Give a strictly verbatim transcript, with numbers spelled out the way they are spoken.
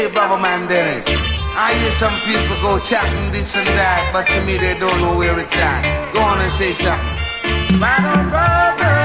Hey, brother man Dennis. I hear some people go chatting this and that, but to me they don't know where it's at. Go on and say something. My brother.